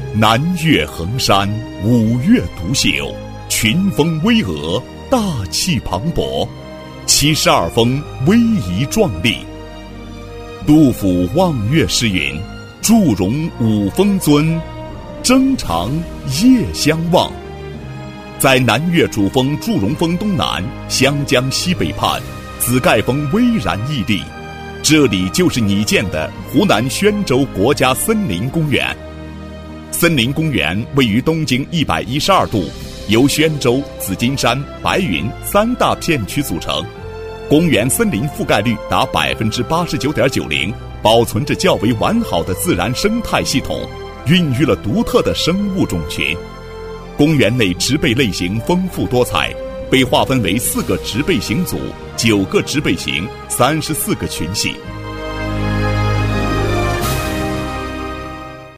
南岳衡山，五岳独秀，群峰巍峨，大气磅礴，72峰威仪壮丽。杜甫望岳诗云：祝融五峰尊，征长夜相望。在南岳主峰祝融峰东南，湘江西北畔，紫盖峰巍然屹立，这里就是你见的湖南宣州国家森林公园。森林公园位于东经112度，由宣州、紫金山、白云3大片区组成。公园森林覆盖率达 89.90%， 保存着较为完好的自然生态系统，孕育了独特的生物种群。公园内植被类型丰富多彩，被划分为4个植被型组、9个植被型、34个群系。